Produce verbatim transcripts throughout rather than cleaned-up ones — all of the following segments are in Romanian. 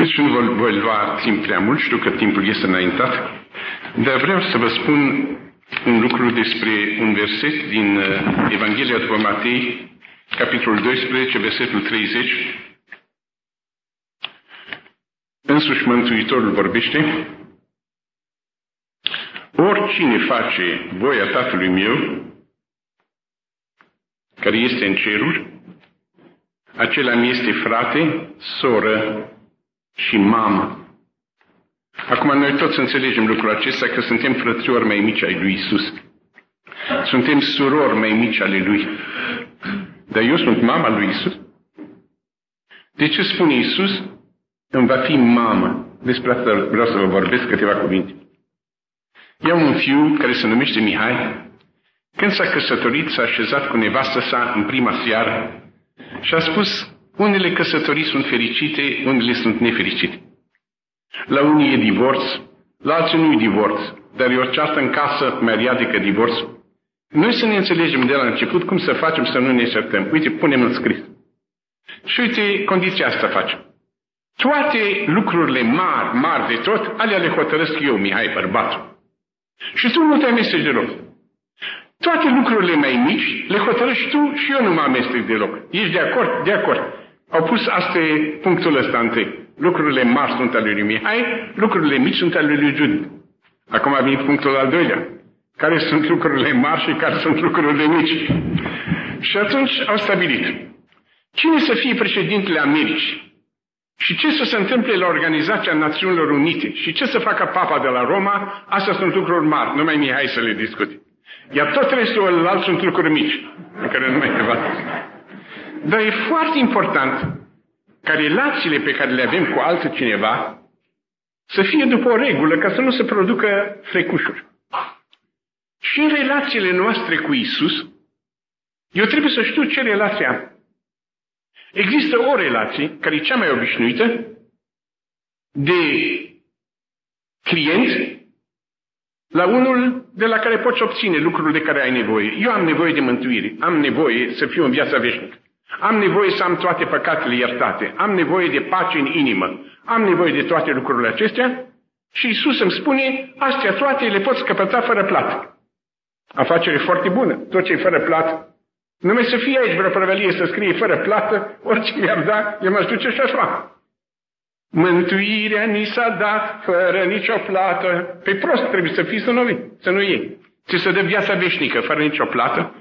Nici nu voi, voi lua timp prea mult, știu că timpul este înaintat, dar vreau să vă spun un lucru despre un verset din Evanghelia după Matei, capitolul doisprezece, versetul treizeci. Însuși Mântuitorul vorbește: oricine face voia Tatălui meu, care este în ceruri, acela mi este frate, soră și mamă. Acum noi toți înțelegem lucrul acesta, că suntem frățiori mai mici ai lui Isus. Suntem surori mai mici ale lui. Dar eu sunt mama lui Isus. De ce spune Isus? Îmi va fi mamă. Despre asta vreau să vă vorbesc câteva cuvinte. Eu am un fiu care se numește Mihai. Când s-a căsătorit, s-a așezat cu nevastă sa în prima seară și a spus: unele căsătorii sunt fericite, unele sunt nefericite. La unii e divorț, la alții nu e divorț, dar e o ceartă în casă mai rea decât divorț. Noi să ne înțelegem de la început cum să facem să nu ne certăm. Uite, punem în scris. Și uite, condiția asta facem. Toate lucrurile mari, mari de tot, alea le hotărăsc eu, Mihai, bărbatul. Și tu nu te amesteci deloc. Toate lucrurile mai mici le hotărăști tu și eu nu mă amestec deloc. Ești de acord? De acord. Au pus asta punctul ăsta întâi. Lucrurile mari sunt ale lui Mihai, lucrurile mici sunt ale lui Judith. Acum a venit punctul al doilea. Care sunt lucrurile mari și care sunt lucrurile mici? Și atunci au stabilit. Cine să fie președintele Americii? Și ce să se întâmple la Organizația Națiunilor Unite? Și ce să facă Papa de la Roma? Astea sunt lucruri mari, numai Mihai să le discute. Iar tot restul alt sunt lucruri mici, în care nu maieva. Dar e foarte important ca relațiile pe care le avem cu altul cineva să fie după o regulă, ca să nu se producă frecușuri. Și în relațiile noastre cu Isus, eu trebuie să știu ce relație am. Există o relație, care e cea mai obișnuită, de client la unul de la care poți obține lucrul de care ai nevoie. Eu am nevoie de mântuire, am nevoie să fiu în viața veșnică, am nevoie să am toate păcatele iertate, am nevoie de pace în inimă, am nevoie de toate lucrurile acestea și Iisus îmi spune, astea toate le poți căpăta fără plată. Afacere foarte bună, tot ce e fără plată. Numai să fie aici vreo prăvălie să scrie fără plată, orice mi-ar da, eu m-aș duce și aș fac. Mântuirea ni s-a dat fără nicio plată. Pe prost trebuie să fii să nu, să nu iei. Ți se dă viața veșnică fără nicio plată.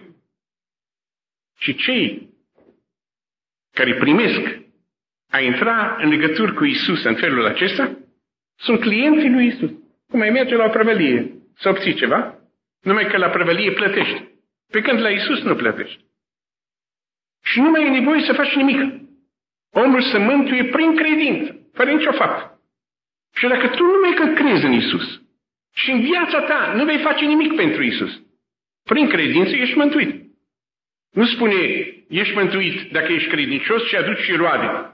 Și cei care primesc a intra în legătură cu Isus în felul acesta sunt clienții lui Isus. Cum ai merge la o prăvălie să obții ceva, numai că la prăvălie plătești. Pe când la Isus nu plătești. Și nu mai e nevoie să faci nimic. Omul se mântuie prin credință, fără nicio faptă. Și dacă tu numai că crezi în Isus și în viața ta nu vei face nimic pentru Isus, prin credință ești mântuit. Nu spune, ești mântuit dacă ești credincios și aduci și roade.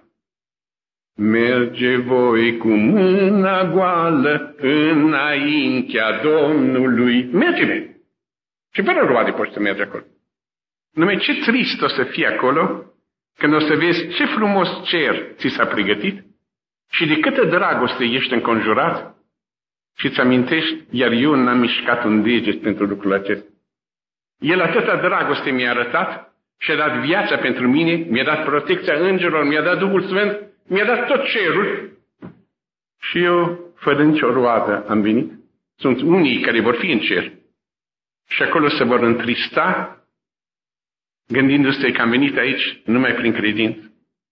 Merge voi cu mâna goală înaintea Domnului. Merge-ne! Și fără roade poți să mergi acolo. Numai ce trist o să fie acolo când o să vezi ce frumos cer ți s-a pregătit și de câtă dragoste ești înconjurat și îți amintești, iar eu n-am mișcat un deget pentru lucrul acesta. El atâta dragoste mi-a arătat și a dat viața pentru mine, mi-a dat protecția îngerilor, mi-a dat Duhul Sfânt, mi-a dat tot cerul și eu, fără nicio roadă, am venit. Sunt unii care vor fi în cer și acolo se vor întrista gândindu-se că am venit aici numai prin credință.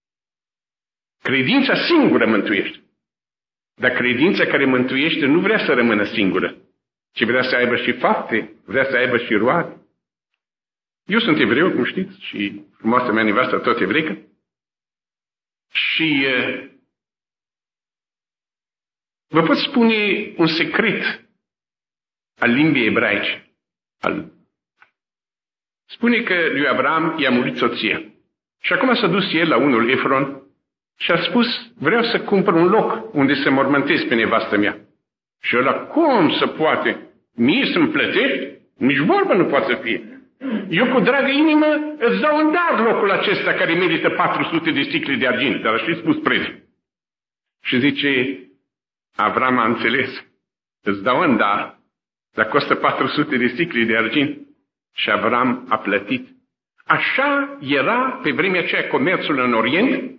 Credința singură mântuiește. Dar credința care mântuiește nu vrea să rămână singură, ci vrea să aibă și fapte, vrea să aibă și roade. Eu sunt evreu, cum știți, și frumoasa mea nevastă tot evreică. Și uh, vă pot spune un secret al limbii ebraice. Al... Spune că lui Avram i-a murit soția. Și acum s-a dus el la unul Efron și a spus, vreau să cumpăr un loc unde să mormântez pe nevastă mea. Și ăla, cum să poate? Mie să-mi plătești? Nici vorbă nu poate să fie. Eu cu dragă inimă îți dau în dar locul acesta care merită patru sute de sticle de argint, dar aș fi spus prețul. Și zice, Avram a înțeles, îți dau în dar, dar costă patru sute de sicli de argint. Și Avram a plătit. Așa era pe vremea aceea comerțul în Orient,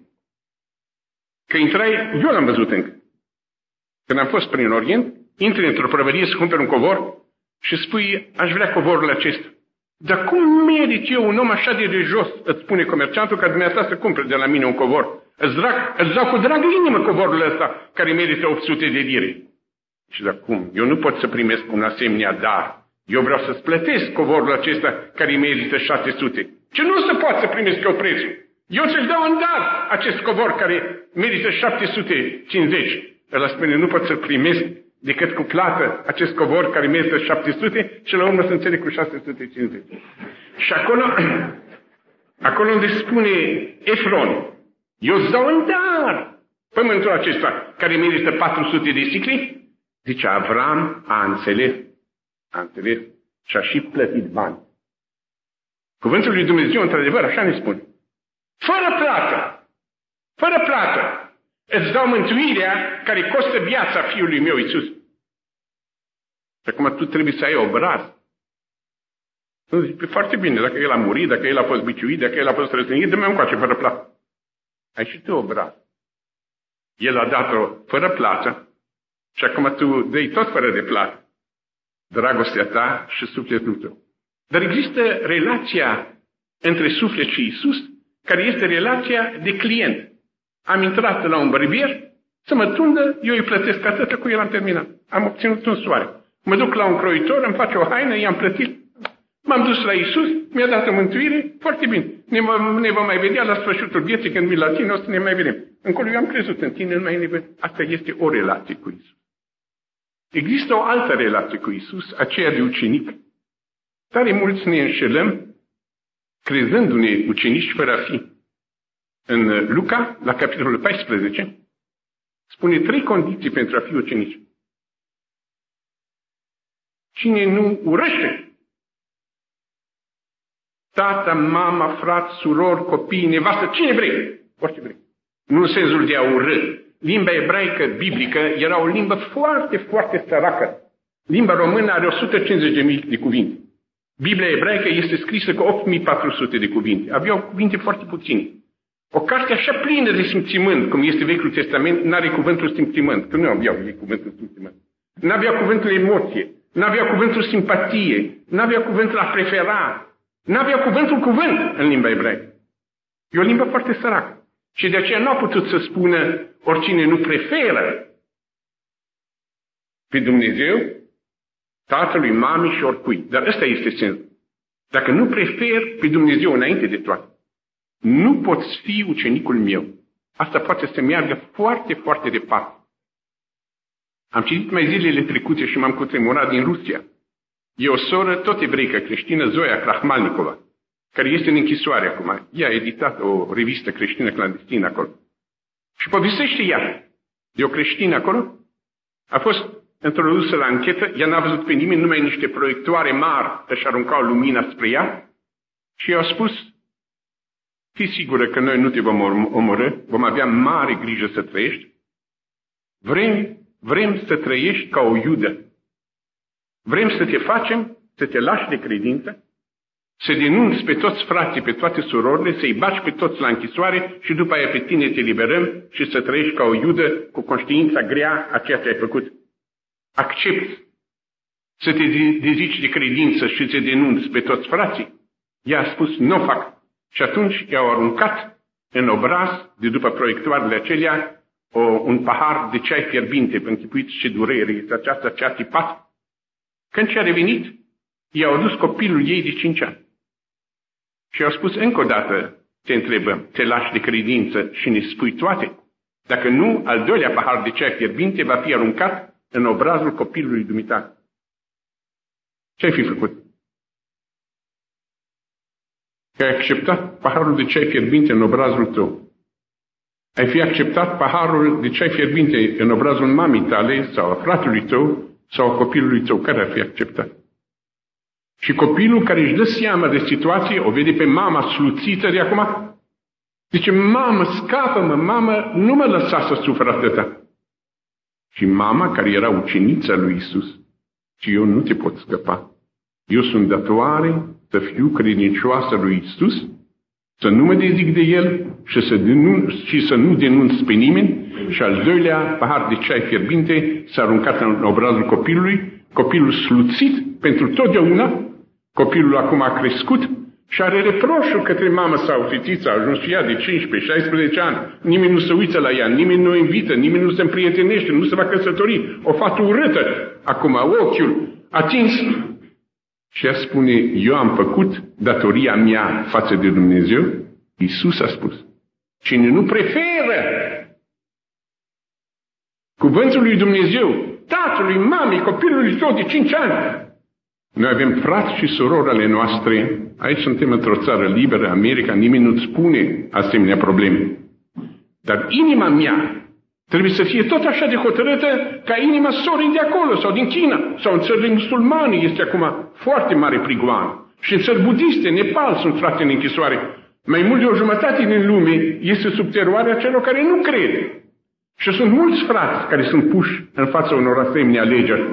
că intrai, eu l-am văzut încă. Când am fost prin Orient, intri într-o prăvărie să cumperi un covor și spui, aș vrea covorul acesta. Dar cum merit eu, un om așa de, de jos, îți spune comerciantul, ca dumneavoastră să cumpere de la mine un covor? Îți, drag, îți dau cu drag inimă covorul ăsta, care merită opt sute de lire. Și dar cum? Eu nu pot să primesc un asemenea dar. Eu vreau să-ți plătesc covorul acesta, care merită șase sute. Ce nu se poate să primesc eu prețul? Eu ți-l dau în dar acest covor care merită șapte sute cincizeci. Ăla spune, nu pot să primesc decât cu plată acest covor care merită șapte sute și la urmă să înțeleg cu șase sute cincizeci. Și acolo, acolo unde spune Efron, eu îți dau în dar pământul acesta care merită patru sute de sicli, zice, Avram a înțeles, a înțeles și a și plătit bani. Cuvântul lui Dumnezeu, într-adevăr, așa ne spune. Fără plată, fără plată, îți dau mântuirea care costă viața Fiului meu Iisus. Și acum tu trebuie să ai obraz. Nu zici, foarte bine, dacă el a murit, dacă el a fost biciuit, dacă el a fost răstignit, dă-mi încoace fără plată. Ai și tu obraz. El a dat-o fără plată și acum tu dai tot fără de plată. Dragostea ta și sufletul tău. Dar există relația între suflet și Iisus, care este relația de client. Am intrat la un barbier să mă tundă, eu îi plătesc atât, cu el am terminat. Am obținut un soare. Mă duc la un croitor, îmi face o haină, i-am plătit. M-am dus la Iisus, mi-a dat o mântuire, foarte bine. Ne, ne vom mai vedea la sfârșitul vieții, când vin la tine, o să ne mai vedem. Încolo eu am crezut în tine, nu mai ne. Asta este o relație cu Iisus. Există o altă relație cu Iisus, aceea de ucenic. Tare mulți ne înșelăm, crezându-ne ucenici fără a fi. În Luca, la capitolul paisprezece, spune trei condiții pentru a fi ucenici. Cine nu urăște tata, mama, frat, surori, copii, nevastă, cine vrei, orice vrei. Nu în sensul de a urâ. Limba ebraică biblică era o limbă foarte, foarte săracă. Limba română are o sută cincizeci de mii de cuvinte. Biblia ebraică este scrisă cu opt mii patru sute de cuvinte. Aveau cuvinte foarte puține. O carte așa plină de simțimânt, cum este Vechiul Testament, n-are cuvântul simțimânt, că nu aveau cuvântul simțimânt. N-avea cuvântul emoție, n-avea cuvântul simpatie, n-avea cuvântul a prefera, n-avea cuvântul cuvânt în limba ebraică. E o limbă foarte săracă. Și de aceea nu a putut să spună oricine nu preferă pe Dumnezeu, tatălui, mamei și oricui. Dar ăsta este sensul. Dacă nu preferi pe Dumnezeu înainte de toate, nu poți fi ucenicul meu. Asta poate să meargă foarte, foarte departe. Am citit mai zilele trecute și m-am cutremurat din Rusia. E o soră tot evreică creștină, Zoia Krahmalnikova, care este în închisoare acum. Ea a editat o revistă creștină clandestină acolo. Și povestește ea de o creștină acolo. A fost introdusă la anchetă, ea n-a văzut pe nimeni, numai niște proiectoare mari își aruncau lumina spre ea și i-au spus, fii sigură că noi nu te vom omorâ, vom avea mare grijă să trăiești. Vrem, vrem să trăiești ca o iudă. Vrem să te facem, să te lași de credință, să denunți pe toți frații, pe toate surorile, să-i baci pe toți la închisoare și după aia pe tine te liberăm și să trăiești ca o iudă cu conștiința grea a ceea ce ai făcut. Accepți să te dezici de credință și să denunți pe toți frații? Ea a spus, nu o fac. Și atunci i-au aruncat în obraz, de după proiectoarele acelea, o, un pahar de ceai fierbinte, închipuiți ce durere este aceasta, ce a tipat. Când și-a revenit, i-au adus copilul ei de cinci ani. Și i-au spus, încă o dată te întrebăm, te lași de credință și ne spui toate? Dacă nu, al doilea pahar de ceai fierbinte va fi aruncat în obrazul copilului dumitale. Ce ai fi făcut? Că ai acceptat paharul de ceai fierbinte în obrazul tău. Ai fi acceptat paharul de ceai fierbinte în obrazul mamei tale sau a fratului tău sau a copilului tău. Care ar fi acceptat? Și copilul care își dă seama de situație, o vede pe mama sluțită de acum, Zice, mamă, scapă-mă, mamă, nu mă lăsa să sufăr atâta. Și mama, care era ucenița lui Iisus, și eu nu te pot scăpa. Eu sunt datoare să fiu credincioasă lui Iisus, să nu mă dezic de El și să, denunț, și să nu denunț pe nimeni. Și al doilea pahar de ceai fierbinte s-a aruncat în obrazul copilului, copilul sluțit pentru totdeauna, copilul acum a crescut și are reproșul către mamă sau fetița, a ajuns și ea de cincisprezece șaisprezece ani, nimeni nu se uită la ea, nimeni nu o invită, nimeni nu se împrietenește, nu se va căsători, o fată urâtă, acum ochiul atins. Și ea spune, eu am făcut datoria mea față de Dumnezeu. Iisus a spus, cine nu preferă cuvântul lui Dumnezeu, tatălui, mamei, copilului său de cinci ani. Noi avem frați și surori ale noastre, aici suntem într-o țară liberă, America, nimeni nu-ți spune asemenea probleme. Dar inima mea trebuie să fie tot așa de hotărâtă ca inima sorii de acolo, sau din China, sau în țările musulmane, este acum foarte mare prigoană. Și în țări budiste, Nepal, sunt frate în închisoare. Mai mult de o jumătate din lume este sub teroarea celor care nu cred. Și sunt mulți frați care sunt puși în fața unor asemenea alegeri.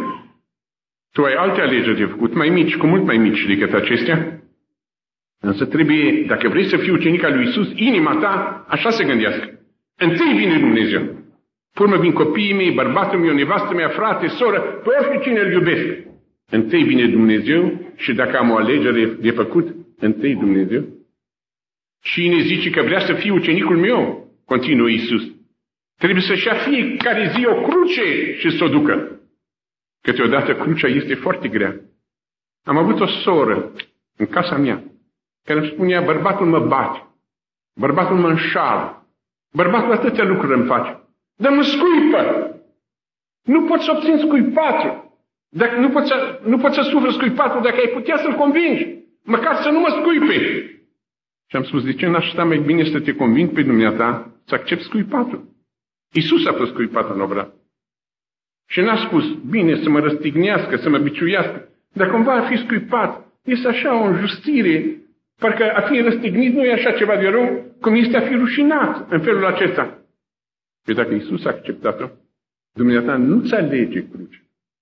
Tu ai alte alegeri de făcut, mai mici, cu mult mai mici decât acestea. Însă trebuie, dacă vrei să fii ucenic al lui Iisus, inima ta așa se gândească. Întâi vine Dumnezeu. Pe urmă vin copiii mei, bărbatul meu, nevastă mea, frate, soră, pe orice cine îl iubesc. Întâi vine Dumnezeu și dacă am o alegere de făcut, întâi Dumnezeu. Cine zice că vrea să fie ucenicul meu, continuă Iisus, trebuie să-și ia fiecare zi o cruce și să o ducă. Câteodată crucea este foarte grea. Am avut o soră în casa mea care îmi spunea, bărbatul mă bate, bărbatul mă înșală, bărbatul atâtea lucruri îmi face, dar mă scuipă. Nu pot să obțin scuipatul. Dacă nu pot să, nu pot să sufăr scuipatul dacă ai putea să-l convingi, măcar să nu mă scuipe. Și am spus, de ce n-aș sta mai bine să te conving pe dumneata să accepti scuipatul? Iisus a fost scuipat în obraz. Și n-a spus, bine, să mă răstignească, să mă biciuiască, dar cumva a fi scuipat. Este așa o înjustire, parcă a fi răstignit nu e așa ceva de rău, cum este a fi rușinat în felul acesta. Păi dacă Iisus a acceptat-o, dumneata nu-ți alege crucea,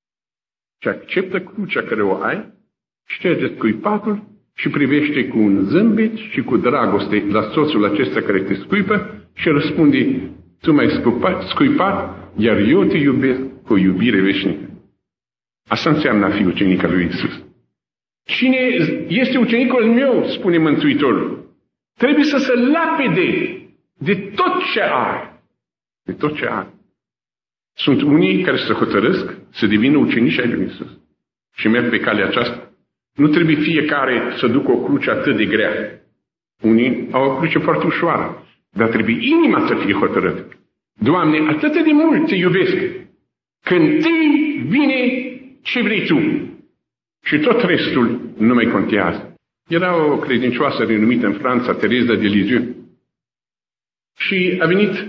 ci acceptă crucea care o ai, șterge scuipatul și privește cu un zâmbet și cu dragoste la soțul acesta care te scuipă și răspunde, tu m-ai scuipat, scuipat, iar eu te iubesc cu o iubire veșnică. Asta înseamnă a fi ucenic al lui Iisus. Cine este ucenicul meu, spune Mântuitorul, trebuie să se lapide de tot ce are. De tot ce are. Sunt unii care se hotărăsc să devină ucenici ai lui Iisus și merg pe calea aceasta. Nu trebuie fiecare să ducă o cruce atât de grea. Unii au o cruce foarte ușoară, dar trebuie inima să fie hotărâtă. Doamne, atât de mult te iubesc, când întâi vine ce vrei Tu și tot restul nu mai contează. Era o credincioasă renumită în Franța, Tereza de Lisieux, și a venit,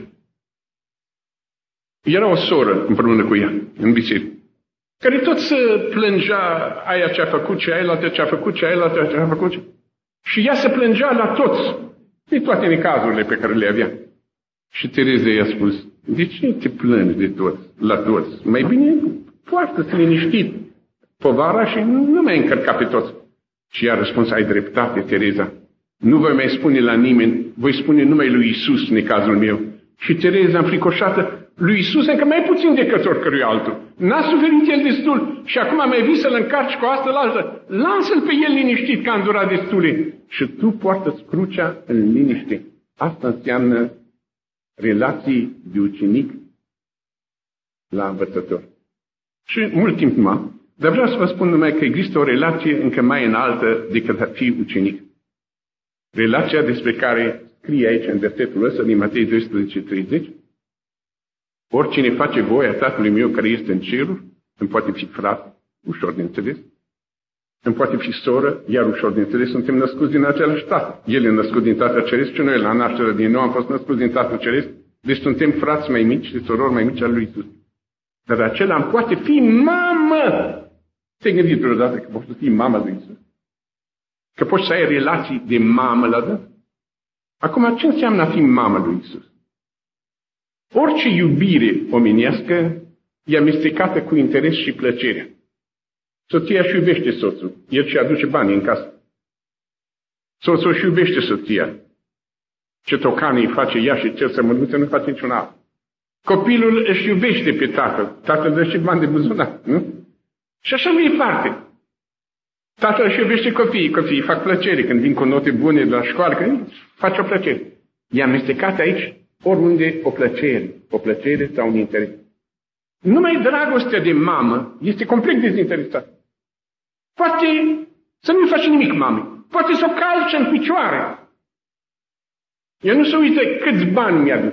era o soră împreună cu ea, în biserică, care tot se plângea aia ce a făcut, ce aia la ce a făcut, ce aia la ce a făcut. Și ea se plângea la toți, de toate necazurile pe care le avea. Și Tereza i-a spus, de ce te plângi de toți, la toți? Mai bine poartă-ți liniștit povara și nu mai încărca pe toți. Și ea a răspuns, ai dreptate, Tereza. Nu voi mai spune la nimeni, voi spune numai lui Iisus necazul meu. Și Tereza, înfricoșată, lui Iisus încă mai puțin decât oricărui altul. N-a suferit el destul și acum mai vii să-l încarci cu asta la altă. Lasă-l pe el liniștit că a îndurat destule. Și tu poartă-ți crucea în liniște. Asta înseamnă relații de ucenic la învățător. Și mult timp numai. Dar vreau să vă spun numai că există o relație încă mai înaltă decât a fi ucenic. Relația despre care scrie aici în versetul ăsta din Matei doisprezece treizeci. Oricine face voia Tatălui meu care este în ceruri, îmi poate fi frate, ușor de înțeles, îmi poate fi soră, iar ușor de înțeles, suntem născuți din același Tată. El e născut din Tatăl Ceresc și noi la nașterea din nou am fost născuți din Tatăl Ceresc, deci suntem frați mai mici și sorori mai mici al lui Iisus. Dar acela îmi poate fi mamă. Te-ai gândit vreodată că poți să fii mama lui Iisus? Că poți să ai relații de mamă la dă? Acum, ce înseamnă a fi mamă lui Iisus? Orice iubire omenească e amestecată cu interes și plăcere. Soția își iubește soțul, el și aduce bani în casă. Soțul își iubește soția. Ce tocane îi face ea și ce sămăluță nu face niciun alt. Copilul își iubește pe tatăl, tatăl dă și bani de buzunar, nu? Și așa mai departe. Tatăl își iubește copiii, copiii fac plăcere când vin cu note bune de la școală, că face o plăcere. E amestecat aici oriunde o plăcere, o plăcere sau un interes. Numai dragostea de mamă este complet dezinteresată. Poate să nu-i faci nimic mamei, poate să o calce în picioare. Ea nu se uită câți bani mi-aduc.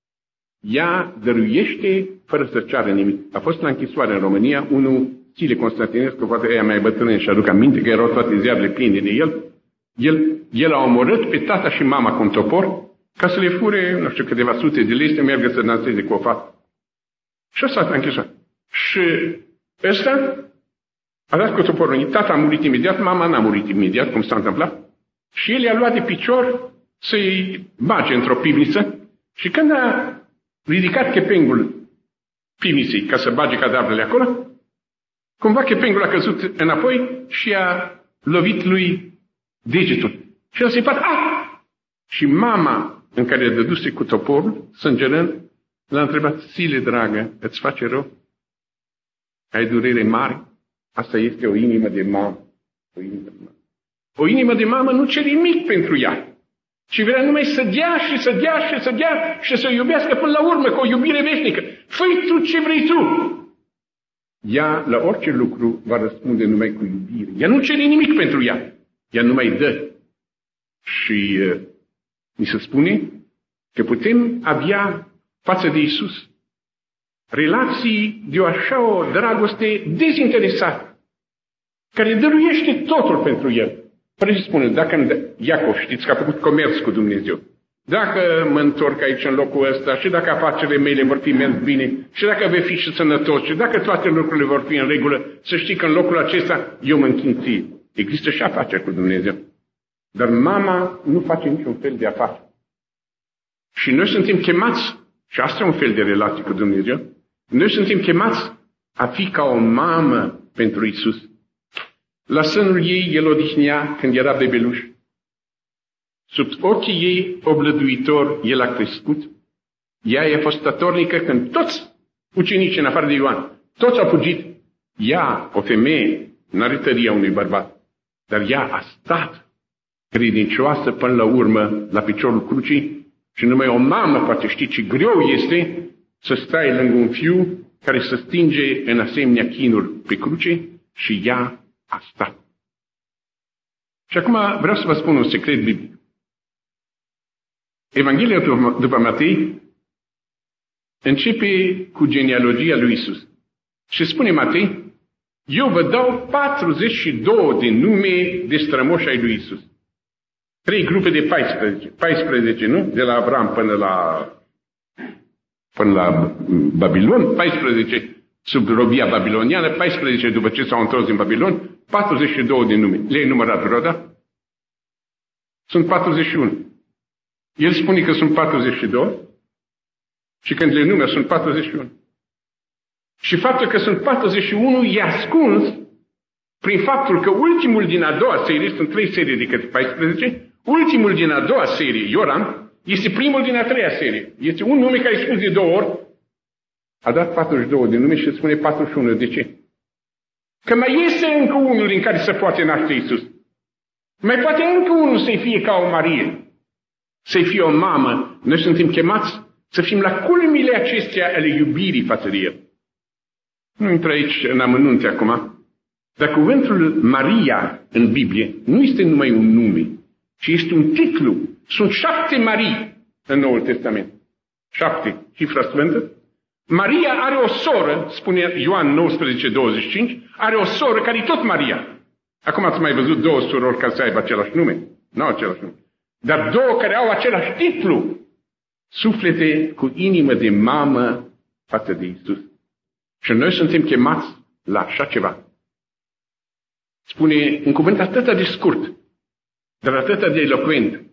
Ea dăruiește fără să ceară nimic. A fost la închisoare în România, unul, Țile Constantinescu, poate ea mai bătrân și aduc aminte că erau toate ziarele pline de el. El, el a omorât pe tata și mama cu un topor ca să le fure, nu știu, câteva sute de lei să meargă să danseze cu o fată. Și ăsta s-a închisoare. Și ăsta a dat cu toporul. Tata a murit imediat, mama n-a murit imediat, cum s-a întâmplat. Și el i-a luat de picior să-i bage într-o pivniță și când a ridicat chepengul pivniței ca să bage cadavrele acolo, cumva chepengul a căzut înapoi și a lovit lui degetul. Și a țipat, ah! Și mama, în care a dăduse cu toporul, sângerând, l-a întrebat, Țile, dragă, îți face rău? Ai durere mare? Asta este o inimă de mamă. O inimă de mamă, o inimă de mamă nu cere nimic pentru ea, ci vrea numai să dea și să dea și să dea și să iubească până la urmă cu o iubire veșnică. Fă-i tu ce vrei tu! Ea, la orice lucru, va răspunde numai cu iubire. Ea nu cere nimic pentru ea. Ea numai dă. Și uh, mi se spune că putem avea față de Iisus relații de o așa o dragoste dezinteresată, care dăruiește totul pentru El. Fără să spune, dacă Iacov, știți că a făcut comerț cu Dumnezeu, dacă mă întorc aici în locul ăsta și dacă afacerile mele vor fi mers bine și dacă vei fi și sănătos și dacă toate lucrurile vor fi în regulă, să știi că în locul acesta eu mă închin ție. Există și afaceri cu Dumnezeu. Dar mama nu face niciun fel de afaceri. Și noi suntem chemați, și asta e un fel de relație cu Dumnezeu, noi suntem chemați a fi ca o mamă pentru Iisus. La sânul ei el odihnea când era bebeluș. Sub ochii ei oblăduitor el a crescut. Ea i-a fost statornică când toți ucenicii, în afară de Ioan, toți au fugit. Ea, o femeie, n-are tăria unui bărbat, dar ea a stat credincioasă până la urmă la piciorul crucii și numai o mamă poate ști ce greu este să stai lângă un fiu care se stinge în asemenea chinuri pe cruce și ea a stat. Și acum vreau să vă spun un secret biblic. Evanghelia după Matei începe cu genealogia lui Iisus. Și spune Matei, eu vă dau patruzeci și doi de nume de strămoși ai lui Iisus. Trei grupe de paisprezece. paisprezece, nu? De la Avram până la, până la Babilon, paisprezece sub robia babiloniană, paisprezece după ce s-au întors din Babilon, patruzeci și doi de nume. Le-ai numărat vreodată? Sunt patruzeci și unu. El spune că sunt patruzeci și doi și când le numeri sunt patruzeci și unu. Și faptul că sunt patruzeci și unu e ascuns prin faptul că ultimul din a doua serie, sunt trei serii decât paisprezece, ultimul din a doua serie, Ioram, este primul din a treia serie. Este un nume care e spus de două ori, a dat patruzeci și doi de nume și spune patruzeci și unu. De ce? Că mai este încă unul din care se poate naște Iisus. Mai poate încă unul să-i fie ca o Marie, să-i fie o mamă. Noi suntem chemați să fim la culmile acestea ale iubirii față de El. Nu intră aici în amănunte acum, dar cuvântul Maria în Biblie nu este numai un nume, ci este un titlu. Sunt șapte Marii în Noul Testament. Șapte, cifra sfântă. Maria are o soră, spune Ioan nouăsprezece douăzeci și cinci, are o soră care e tot Maria. Acum ați mai văzut două surori care să aibă același nume? Nu au același nume. Dar două care au același titlu. Suflete cu inimă de mamă față de Iisus. Și noi suntem chemați la așa ceva. Spune un cuvânt atât de scurt, dar atât de eloquent.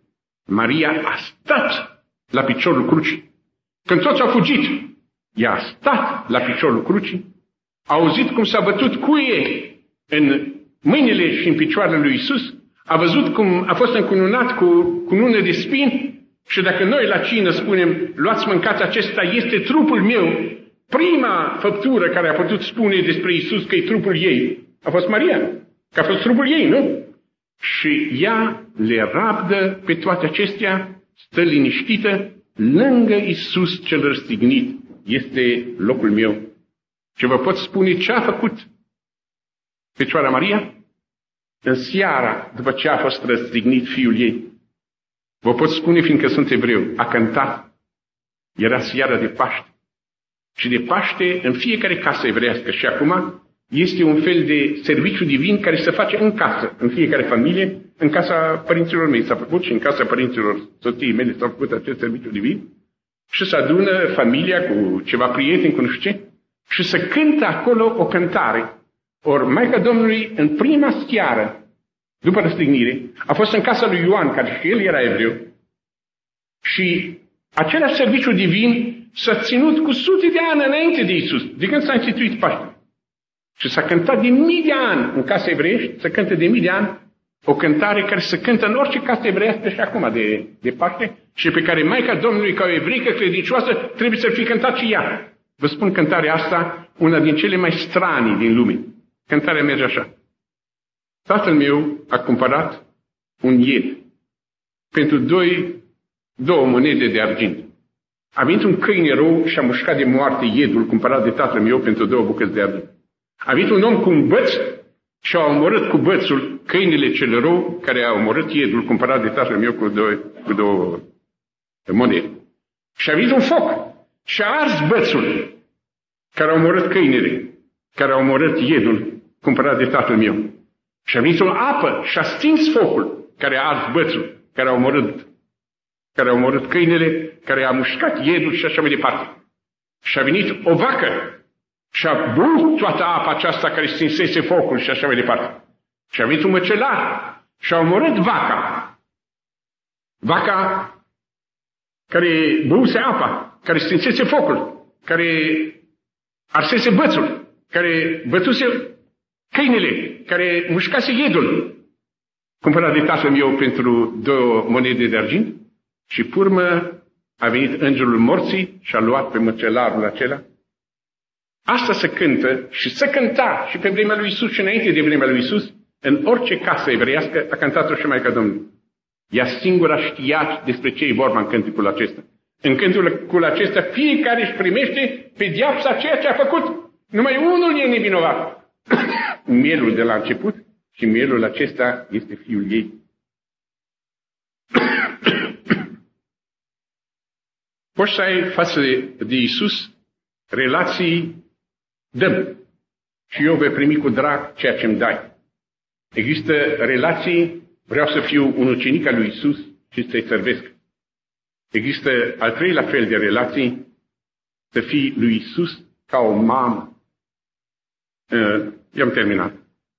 Maria a stat la piciorul crucii. Când toți au fugit, ea a stat la piciorul crucii, a auzit cum s-a bătut cuie în mâinile și în picioarele lui Iisus, a văzut cum a fost încununat cu cunună de spini și dacă noi la cină spunem, luați mâncați, acesta este trupul meu, prima făptură care a putut spune despre Iisus că e trupul ei a fost Maria, că a fost trupul ei, nu? Și ea le rabdă pe toate acestea, stă liniștită, lângă Iisus cel răstignit. Este locul meu. Și vă pot spune ce a făcut Fecioara Maria în seara după ce a fost răstignit fiul ei. Vă pot spune, fiindcă sunt evreu, a cântat. Era seara de Paște. Și de Paște în fiecare casă evreiască. Și acum este un fel de serviciu divin care se face în casă, în fiecare familie. În casa părinților mei s-a făcut și în casa părinților soției mele s-a făcut acest serviciu divin. Și se adună familia cu ceva prieteni, cu nu știu ce, și se cântă acolo o cântare. Ori Maica Domnului, în prima seară, după răstignire, a fost în casa lui Ioan, care și el era evreu, și același serviciu divin s-a ținut cu sute de ani înainte de Iisus, de când s-a instituit Paște. Și s-a cântat de mii de ani în casa evreiești, se cântă de mii de ani o cântare care se cântă în orice casă evreiască și acum de, de Paște și pe care Maica Domnului, ca o evreică credincioasă, trebuie să fie cântat și ea. Vă spun cântarea asta, una din cele mai stranii din lume. Cântarea merge așa. Tatăl meu a cumpărat un ied pentru doi, două monede de argint. A venit un câine rău și a mușcat de moarte iedul cumpărat de tatăl meu pentru două bucăți de argint. A venit un om cu un băț și a omorât cu bățul câinele cel rău care a omorât iedul cumpărat de tatăl meu cu două, cu două monede. Și a venit un foc și a ars bățul care a omorât câinele, care a omorât iedul cumpărat de tatăl meu. Și a venit o apă și a stins focul care a ars bățul, care a omorât, care a omorât câinele, care a mușcat iedul și așa mai departe. Și a venit o vacă și a băut toată apa aceasta care stinsese focul și așa mai departe. Și a venit un măcelar și a omorât vaca. Vaca care băuse apa, care stinsese focul, care arsese bățul, care bătuse câinele, care mușcase iedul, cumpărat de tatăl meu pentru două monede de argint, și pe urmă a venit îngerul morții și a luat pe măcelarul acela. Asta se cântă și se cânta și pe vremea lui Iisus și înainte de vremea lui Iisus, în orice casă evreiască a cântat-o și Maica Domnului. Ea singura știa despre ce e vorba în cânticul acesta. În cânticul acesta fiecare își primește pedeapsa ceea ce a făcut. Numai unul e nevinovat. Mielul de la început și mielul acesta este fiul ei. Poți să ai față de Iisus relații, dăm. Și eu voi primi cu drag ceea ce îmi dai. Există relații, vreau să fiu un ucenic al lui Iisus și să-i servesc. Există al treilea fel de relații, să fii lui Iisus ca o mamă. Uh, eu am terminat.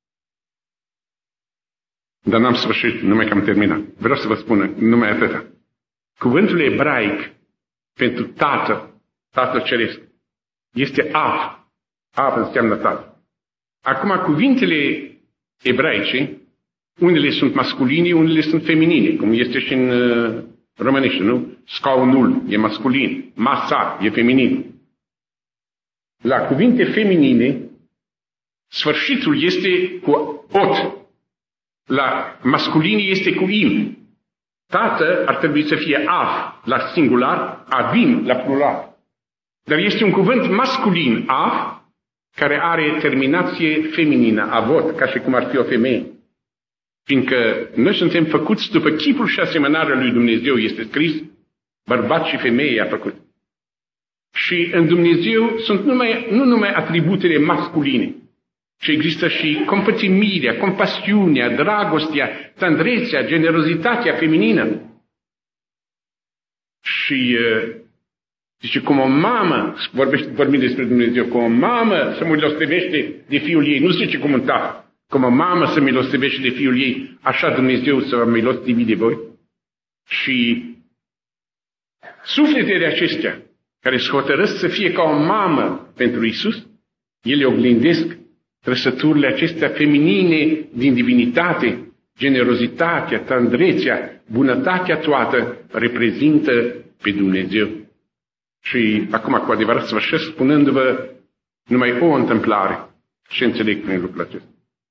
Dar n-am sfârșit, numai că am terminat. Vreau să vă spun numai atâta. Cuvântul ebraic pentru tată, tatăl ceresc, este Av. Av înseamnă tată. Acum, cuvintele ebraice, unele sunt masculine, unele sunt feminine, cum este și în uh, românește, nu? Scaunul e masculin, masa e feminin. La cuvinte feminine, sfârșitul este cu ot. La masculine este cu im. Tată ar trebui să fie av la singular, avim la plural. Dar este un cuvânt masculin, av, care are terminație feminină, avot, ca și cum ar fi o femeie. Fiindcă noi suntem făcuți după chipul și asemănarea lui Dumnezeu, este scris, bărbat și femeie a făcut. Și în Dumnezeu sunt numai, nu numai atributele masculine, ci există și compătimirea, compasiunea, dragostea, tandrețea, generozitatea feminină. Și zice, cum o mamă, vorbește, vorbim despre Dumnezeu, cum o mamă să milostivește de fiul ei, nu zice cum un tată, cum o mamă să milostivește de fiul ei, așa Dumnezeu să vă milostivi de voi. Și sufletele acestea, care se hotărăsc să fie ca o mamă pentru Iisus, ele oglindesc trăsăturile acestea feminine din divinitate, generozitatea, tandrețea, bunătatea toată, reprezintă pe Dumnezeu. Și acum, cu adevărat, sfârșesc spunându-vă numai o întâmplare și înțeleg prin lucrul acesta.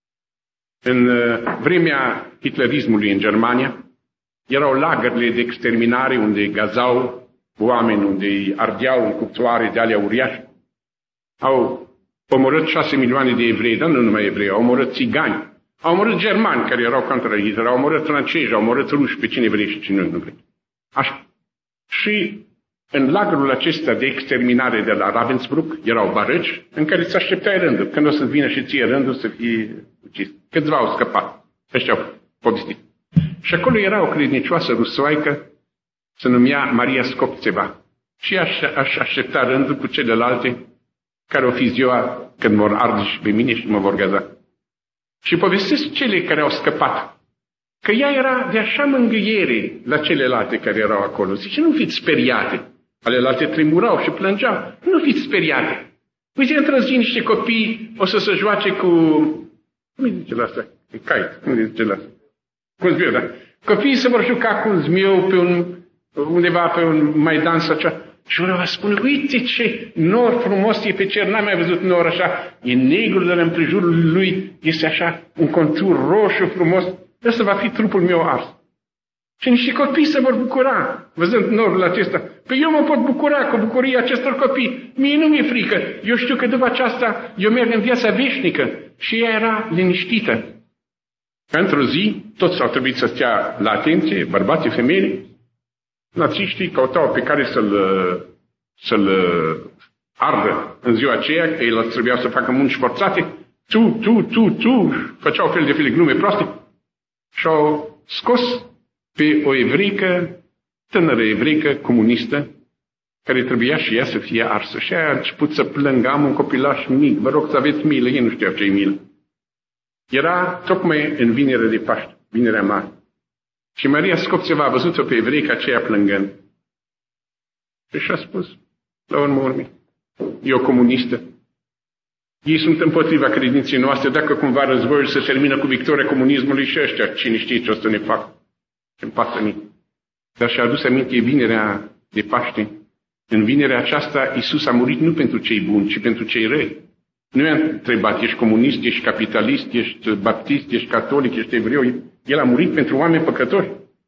În vremea hitlerismului în Germania, erau lagările de exterminare unde gazau oameni, unde îi ardeau în cuptoare de alea uriașe. Au omorât șase milioane de evrei, dar nu numai evrei, au omorât țigani, au omorât germani care erau contra Hitler, au omorât francezi, au omorât ruși, pe cine vrei și cine nu vrei. Așa. Și în lagărul acesta de exterminare de la Ravensbrück erau barăci în care îți așteptai rândul, când o să vină și ție rândul să fie ucis. Câțiva au scăpat. Ăștia au povestit. Și acolo era o credincioasă rusoaică, se numea Maria Skoptseva. Și aș, aș aștepta rândul cu celelalte care o fi ziua când vor arde și pe mine și mă vor gaza. Și povestesc cele care au scăpat, că ea era de așa mângâiere la celelalte care erau acolo. Zice, nu fiți speriate. Alelalte tremurau și plângeau. Nu fiți speriate. Uite, într-o zi niște copii o să se joace cu... Cum îi zice la asta? E kite. Cum îi zice la asta? Cu zmiu, da? Copiii se vor juca cu un zmiu pe un, undeva pe un maidan sau ceva. Și unul va spune, uite ce nor frumos e pe cer, n-am mai văzut nor așa. E negru, dar împrejurul lui este așa un contur roșu frumos. Ăsta va fi trupul meu ars. Și niște copii se vor bucura, văzând norul acesta. Păi eu mă pot bucura cu bucuria acestor copii. Mie nu mi-e frică. Eu știu că după aceasta eu merg în viața veșnică. Și ea era liniștită. Într-o zi, toți au trebuit să stea la atenție, bărbații, femei. Națiștii căutau pe care să-l, să-l ardă în ziua aceea, că el trebuia să facă munci forțate. Tu, tu, tu, tu, făceau fel de fel de glume proaste. Și-au scos pe o evreică, tânără evreică, comunistă, care trebuia și ea să fie arsă. Și aia a început să plângă, am un copilaș mic, vă rog să aveți milă, ei nu știau ce-i milă. Era tocmai în vinerea de Paște, vinerea mare. Și Maria Skoptseva a văzut-o pe evreica aceea plângând. Și și-a spus, la urmă urmei, e o comunistă. Ei sunt împotriva credinței noastre, dacă cumva războiul se termină cu victoria comunismului și ăștia, cine știe ce o să ne fac. În pasă. Dar și-a adus aminte vinerea de Paște. În vinerea aceasta, Iisus a murit nu pentru cei buni, ci pentru cei răi. Nu i-a întrebat, ești comunist, ești capitalist, ești baptist, ești catolic, ești evreu. El a murit pentru oameni păcători.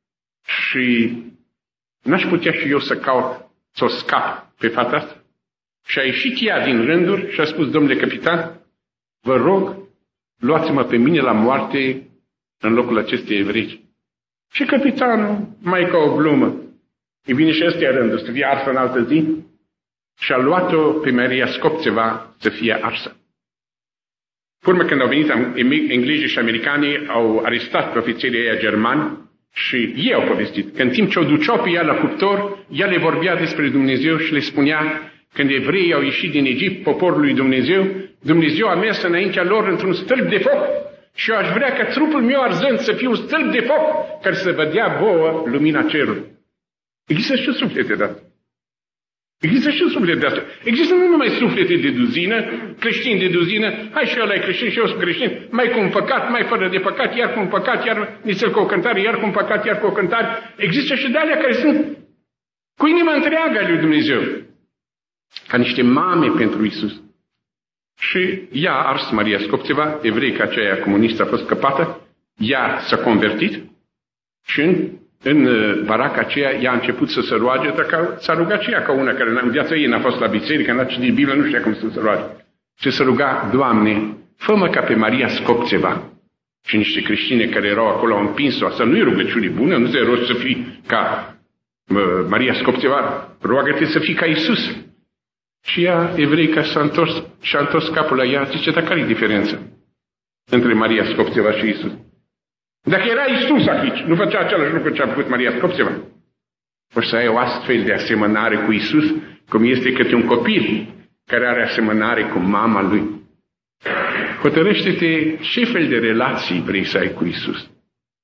Și n-aș putea și eu să caut, să o scap pe fata asta. Și a ieșit ea din rânduri și a spus, domnule capitan, vă rog, luați-mă pe mine la moarte în locul acestei evrei. Și capitanul, mai ca o glumă, îi vine și ăstea rândul, să fie arsă în altă zi, și a luat-o pe Maria Skoptseva să fie arsă. Urmă, când au venit englezii și americanii, au arestat pe ofițerii ăia germani și ei au povestit că în timp ce o duceau pe ea la cuptor, ea le vorbea despre Dumnezeu și le spunea, când evreii au ieșit din Egipt, poporul lui Dumnezeu, Dumnezeu a mers înaintea lor într-un stâlp de foc. Și eu aș vrea ca trupul meu arzând să fie un stâlp de foc care să vă dea vouă lumina cerului. Există și suflete de asta. Există și suflete de asta. Există nu numai suflete de duzină, creștini de duzină, hai și ăla e creștin și eu sunt creștin, mai cu un păcat, mai fără de păcat, iar cu un păcat, iar nițel cu o cântare, iar cu un păcat, iar cu o cântare. Există și de alea care sunt cu inima întreagă a lui Dumnezeu. Ca niște mame pentru Iisus. Și ea a ars Maria Skoptseva, evreica aceea comunistă a fost scăpată, ea s-a convertit și în, în baraca aceea ea a început să se roage, dacă s-a rugat și ea ca una care în viața ei n-a fost la biserică, n-a citit Biblia, nu știa cum să se roage. Și se ruga, Doamne, fă-mă ca pe Maria Skoptseva. Și niște creștine care erau acolo au împins-o, asta nu e rugăciune bună, nu se rogi să fii ca Maria Skoptseva, roagă-te să fii ca Iisus. Și ea, evreica, s-a întors și a întors capul la ea, zice, dar care e diferența între Maria Skoptseva și Iisus? Dacă era Iisus aici, nu făcea același lucru ce a făcut Maria Skoptseva. O să ai o astfel de asemănare cu Iisus, cum este câte un copil care are asemănare cu mama lui. Hotărăște-te ce fel de relații vrei să ai cu Iisus.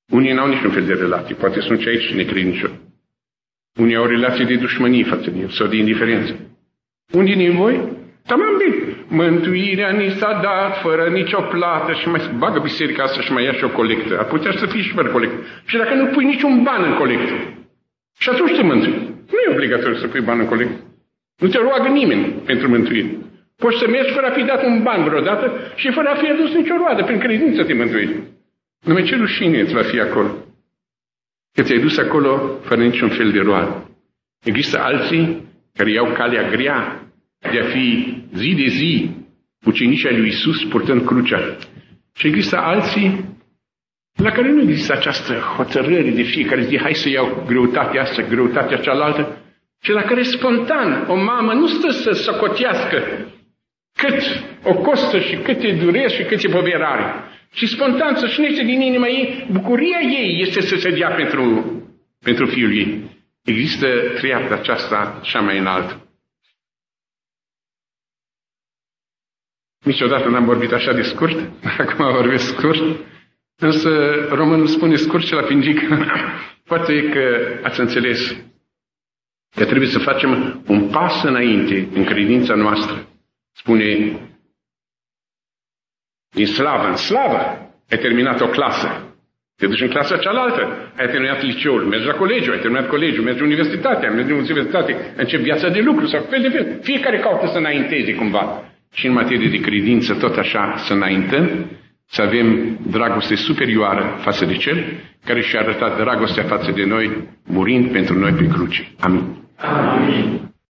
Unii n-au niciun fel de relații, poate sunt și aici necredincioși. Unii au relații de dușmănie față de el sau de indiferență. Unii din voi, tamam bine, mântuirea ni s-a dat fără nicio plată și mai bagă biserica asta și mai ia și o colectă. Ar putea să fie și fără colectă. Și dacă nu pui niciun ban în colectă, și atunci te mântui. Nu e obligatoriu să pui bani în colectă. Nu te roagă nimeni pentru mântuire. Poți să mergi fără a fi dat un ban vreodată și fără a fi adus nicio roadă, prin credință te mântuiești. Numai ce rușine îți va fi acolo. Că ți-ai dus acolo fără niciun fel de roadă. Există alții care iau calea grea de a fi zi de zi ucenicii ai lui Iisus purtând crucea. Și există alții la care nu există această hotărâre de fiecare zi, hai să iau greutatea asta, greutatea cealaltă, ci la care spontan o mamă nu stă să socotească cât o costă și câte dureri și câte poveri are, ci spontan să șnește din inima ei, bucuria ei este să se dea pentru, pentru fiul ei. Există treapta aceasta cea mai înaltă. Niciodată n-am vorbit așa de scurt, acum vorbesc scurt, însă românul spune scurt și la fingic. Poate că ați înțeles că trebuie să facem un pas înainte în credința noastră. Spune, din slavă în slavă, ai terminat o clasă. Te duci în clasa cealaltă, ai terminat liceul, mergi la colegiu, ai terminat colegiul, mergi la universitate, mergi la universitate, începi viața de lucru sau fel de fel. Fiecare caută să înainteze cumva. Și în materie de credință, tot așa, să înaintăm, să avem dragoste superioară față de Cel care și-a arătat dragostea față de noi, murind pentru noi pe cruce. Amin. Amin.